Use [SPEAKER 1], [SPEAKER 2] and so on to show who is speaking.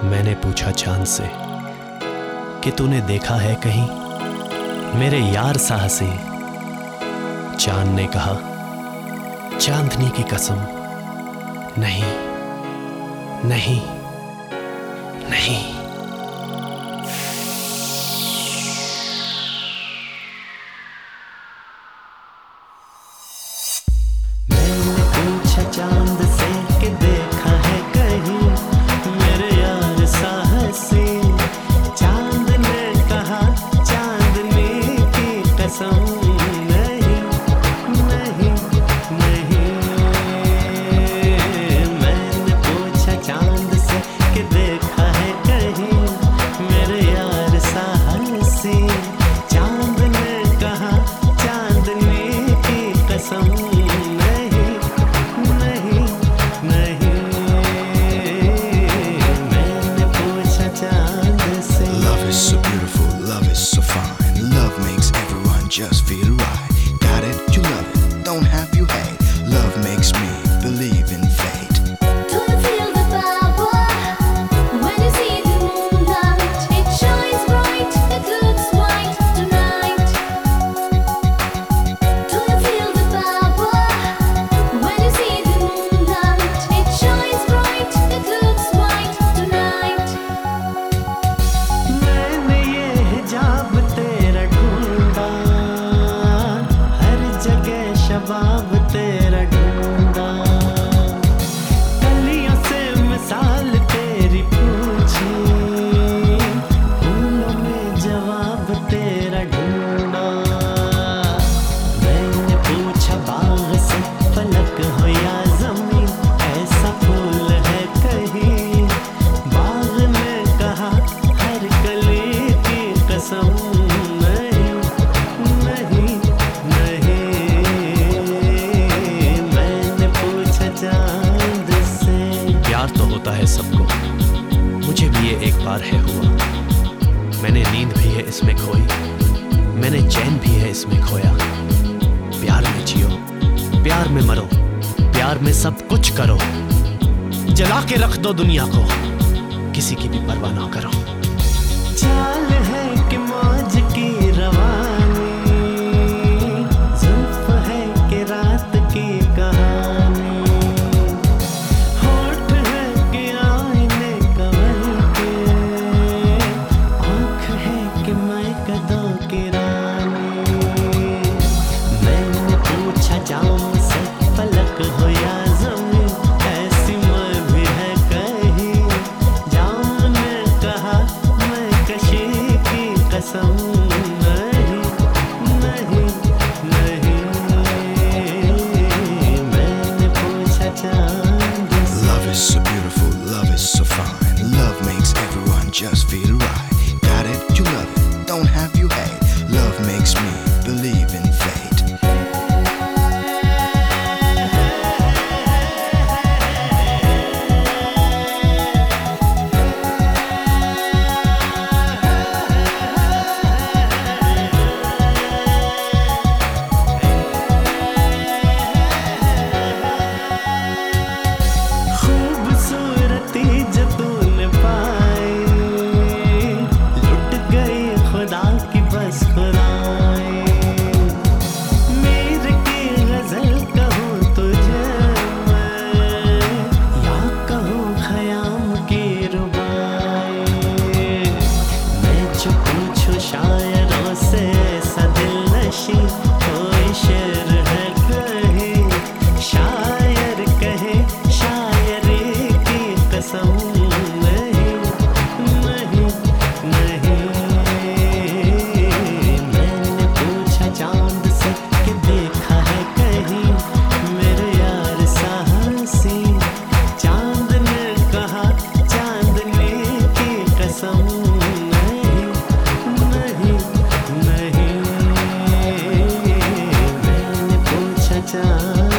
[SPEAKER 1] मैंने पूछा चांद से कि तूने देखा है कहीं मेरे यार साहसी। चांद ने कहा चांदनी की कसम, नहीं नहीं नहीं। मैंने पूछा चांद से कि देखा है कहीं मेरे यार साहसी। चांद ने कहा चांदनी की कसम, नहीं नहीं नहीं। मैंने पूछा चांद से कि देखा है कहीं मेरे यार साहसी। चांद ने कहा चांदनी की कसम,
[SPEAKER 2] just feel right. Got it, you love it, don't have you hate. Love makes me believe in fate.
[SPEAKER 3] Do you feel the power when you see the moonlight? It shines bright, it looks white tonight. Do you feel the power when you see the moonlight? It shines bright, it looks white tonight.
[SPEAKER 1] मैंने ये हिजाब तेरा ढूंढा, शबाब तेरा ढूंढा। कलियों से मिसाल तेरी पूछी, फूलों में जवाब तेरा ढूंढा। मैंने पूछा बाग से फलक हो या ज़मीन, ऐसा फूल है कहीं? बाग ने कहा हर कली की कसम, है सबको, मुझे भी ये एक बार है हुआ। मैंने नींद भी है इसमें खोई, मैंने चैन भी है इसमें खोया। प्यार में जियो, प्यार में मरो, प्यार में सब कुछ करो। जला के रख दो दुनिया को, किसी की भी परवाह ना करो। चाल है कि मौज की रवानी, जुल्फ है कि रात की कहानी। जाम से फलक हो या ज़मीन, ऐसी मैं भी है कहीं? जाम ने कहा मैं कशी की कसम, नहीं नहीं नहीं। मैंने पूछा चांद से।
[SPEAKER 2] Love is so beautiful, love is so fine. Love makes everyone just feel right. Got it, you love it, don't have you hate. Love makes me believe in fate. शायरों से ऐसा दिल नशी, कोई शेर है कहीं? शायर कहे शायरी की कसम, नहीं नहीं नहीं। मैंने पूछा चांद से कि देखा है कहीं मेरे यार साहसी। चांद ने कहा चांदनी की कसम, नहीं। मैंने पूछा चांद